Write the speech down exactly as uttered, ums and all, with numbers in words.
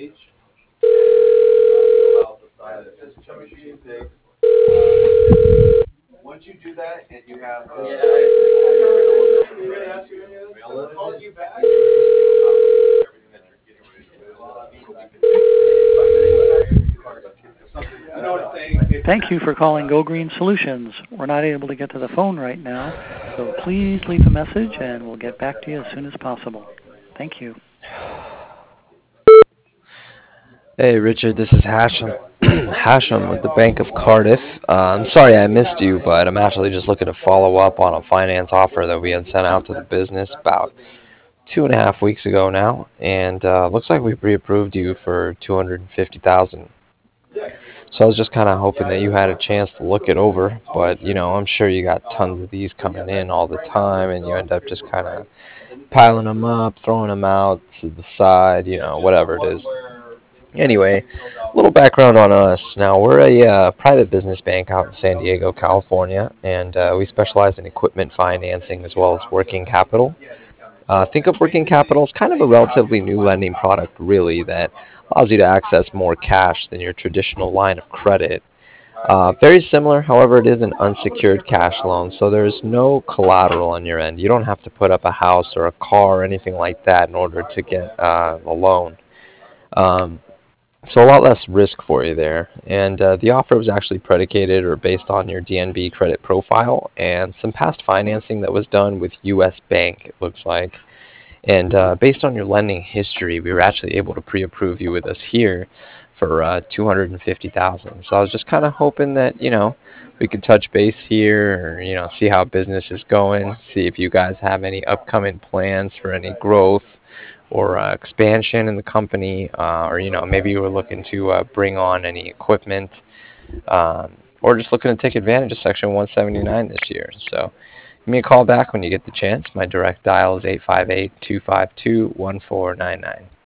Thank you for calling Go Green Solutions. We're not able to get to the phone right now, so please leave a message and we'll get back to you as soon as possible. Thank you. Hey, Richard, this is Hashem. Hashem with the Bank of Cardiff. Uh, I'm sorry I missed you, but I'm actually just looking to follow up on a finance offer that we had sent out to the business about two and a half weeks ago now, and uh, looks like we pre-approved you for two hundred fifty thousand dollars. So I was just kind of hoping that you had a chance to look it over, but you know, I'm sure you got tons of these coming in all the time, and you end up just kind of piling them up, throwing them out to the side, you know, whatever it is. Anyway, a little background on us. Now, we're a uh, private business bank out in San Diego, California, and uh, we specialize in equipment financing as well as working capital. Uh, think of working capital as kind of a relatively new lending product, really, that allows you to access more cash than your traditional line of credit. Uh, very similar, however, it is an unsecured cash loan, so there's no collateral on your end. You don't have to put up a house or a car or anything like that in order to get uh, a loan. Um, so a lot less risk for you there. And uh, the offer was actually predicated or based on your D N B credit profile and some past financing that was done with U S Bank, it looks like. And uh, based on your lending history, we were actually able to pre-approve you with us here for uh, two hundred fifty thousand dollars. So I was just kind of hoping that, you know, we could touch base here or, you know, see how business is going, see if you guys have any upcoming plans for any growth or uh, expansion in the company, uh, or, you know, maybe you were looking to uh, bring on any equipment, um, or just looking to take advantage of Section one seventy-nine this year. So give me a call back when you get the chance. My direct dial is eight five eight, two five two, one four nine nine.